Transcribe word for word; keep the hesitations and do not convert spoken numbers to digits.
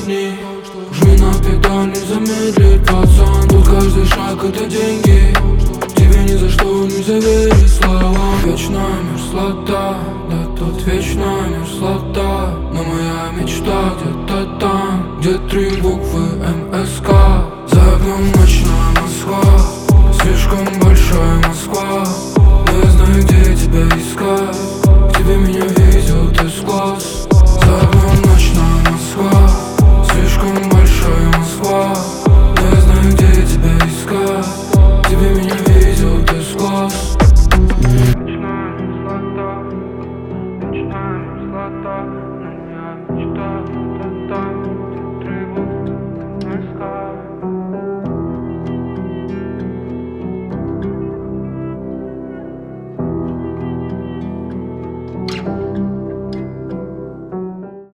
жизни. Жми на педаль, не замедли, пацан. Тут каждый шаг это деньги. Тебе ни за что нельзя верить словам. Вечная мерзлота, да тут вечная мерзлота. Но моя мечта где-то там, где три буквы эм эс ка. За окном ночная Москва, слишком большая Москва. Но я знаю, где тебя искать. К тебе меня